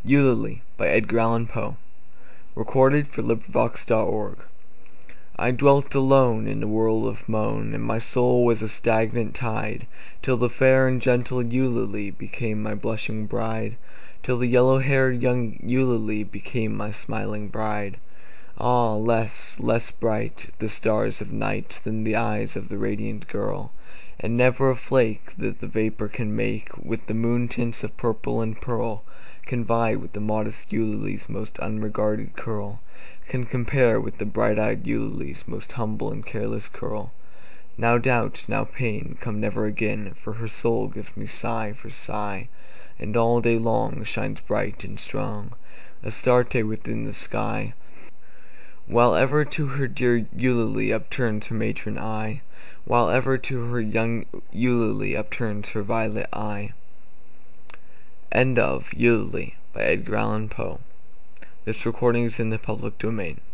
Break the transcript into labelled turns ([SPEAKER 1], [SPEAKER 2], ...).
[SPEAKER 1] Eulalie by Edgar Allan Poe 1809–1849 I dwelt alone in a world of moan, And my soul was a stagnant tide, Till the fair and gentle Eulalie Became my blushing bride, Till the yellow haired young Eulalie Became my smiling bride. Ah, less, less bright the stars of night Than the eyes of the radiant girl, And never a flake that the vapor can make With the moon tints of purple and pearl Can vie with the modest Eulalie's most unregarded curl, Can compare with the bright eyed Eulalie's most humble and careless curl. Now doubt, now pain, come never again, For her soul gives me sigh for sigh, And all day long shines bright and strong, Astarte within the sky, While ever to her dear Eulalie upturns her matron eye, While ever to her young Eulalie upturns her violet eye. Eulalie by Edgar Allan Poe 1809–1849 This recording is in the public domain.